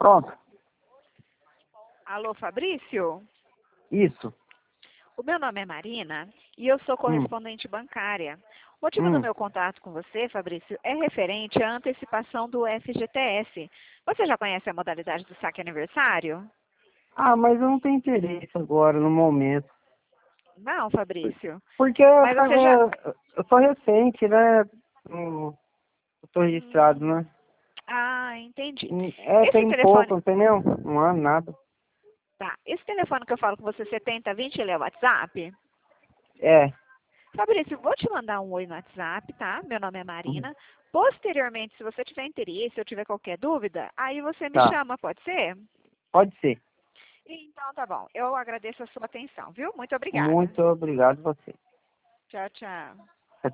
Pronto. Alô, Fabrício? Isso. O meu nome é Marina e eu sou correspondente bancária. O motivo do meu contato com você, Fabrício, é referente à antecipação do FGTS. Você já conhece a modalidade do saque aniversário? Ah, mas eu não tenho interesse agora, no momento. Não, Fabrício. Porque eu Mas você já... sou recente, né? Eu tô registrado, né? Ah, entendi. Esse Tem telefone... pouco, entendeu? Um ano, nada. Tá. Esse telefone que eu falo com você, 7020, ele é o WhatsApp? É. Fabrício, vou te mandar um oi no WhatsApp, tá? Meu nome é Marina. Posteriormente, se você tiver interesse ou tiver qualquer dúvida, aí você me Tá. chama, pode ser? Pode ser. Então, tá bom. Eu agradeço a sua atenção, viu? Muito obrigada. Muito obrigado a você. Tchau, tchau.